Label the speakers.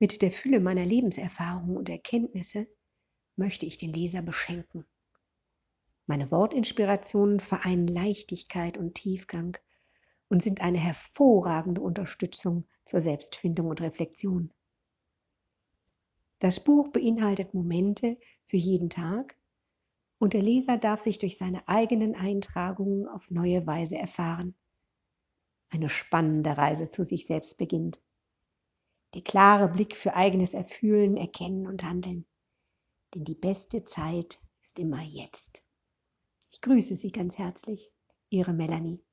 Speaker 1: Mit der Fülle meiner Lebenserfahrungen und Erkenntnisse möchte ich den Leser beschenken. Meine Wortinspirationen vereinen Leichtigkeit und Tiefgang und sind eine hervorragende Unterstützung zur Selbstfindung und Reflexion. Das Buch beinhaltet Momente für jeden Tag und der Leser darf sich durch seine eigenen Eintragungen auf neue Weise erfahren. Eine spannende Reise zu sich selbst beginnt. Der klare Blick für eigenes Erfühlen, Erkennen und Handeln. Denn die beste Zeit ist immer jetzt. Ich grüße Sie ganz herzlich, Ihre Melanie.